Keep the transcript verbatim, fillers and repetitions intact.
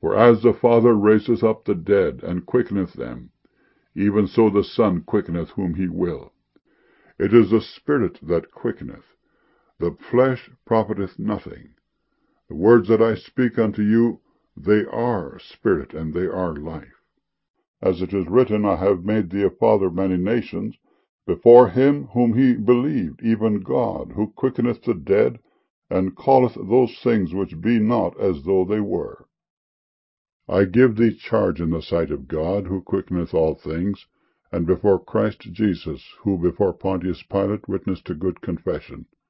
For as the Father raiseth up the dead, and quickeneth them, even so the Son quickeneth whom he will. It is the Spirit that quickeneth; the flesh profiteth nothing. The words that I speak unto you, they are spirit, and they are life. As it is written, I have made thee a father of many nations, before him whom he believed, even God, who quickeneth the dead, and calleth those things which be not as though they were. I give thee charge in the sight of God, who quickeneth all things, and before Christ Jesus, who before Pontius Pilate witnessed a good confession,